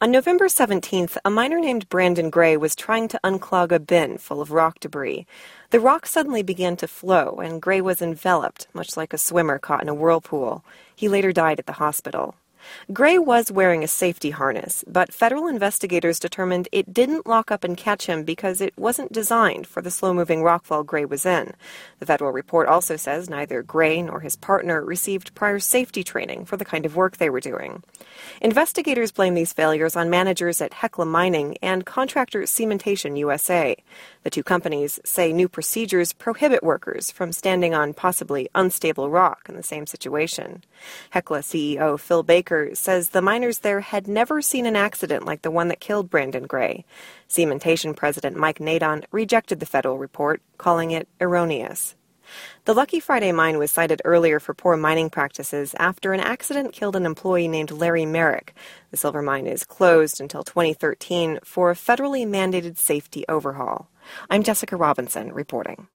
On November 17th, a miner named Brandon Gray was trying to unclog a bin full of rock debris. The rock suddenly began to flow, and Gray was enveloped, much like a swimmer caught in a whirlpool. He later died at the hospital. Gray was wearing a safety harness, but federal investigators determined it didn't lock up and catch him because it wasn't designed for the slow-moving rockfall Gray was in. The federal report also says neither Gray nor his partner received prior safety training for the kind of work they were doing. Investigators blame these failures on managers at Hecla Mining and contractor Cementation USA. The two companies say new procedures prohibit workers from standing on possibly unstable rock in the same situation. Hecla CEO Phil Baker says the miners there had never seen an accident like the one that killed Brandon Gray. Cementation President Mike Nadon rejected the federal report, calling it erroneous. The Lucky Friday mine was cited earlier for poor mining practices after an accident killed an employee named Larry Merrick. The silver mine is closed until 2013 for a federally mandated safety overhaul. I'm Jessica Robinson reporting.